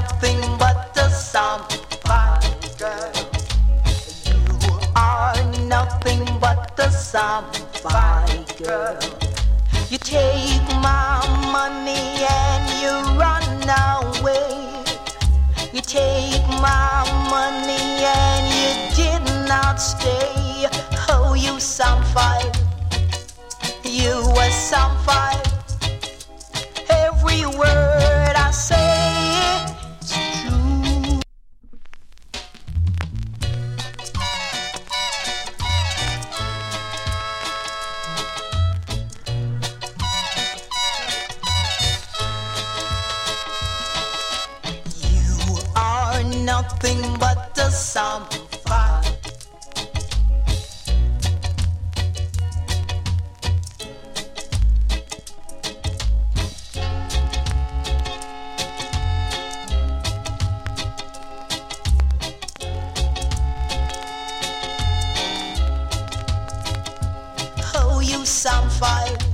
nothing but a samphire girl. You are nothing but a samphire girl. You take my money and you run away. You take my money and you did not stay. Oh, you samphire, you a samphire. Every word I say is true. You are nothing but a samphire. Oh, you samphire.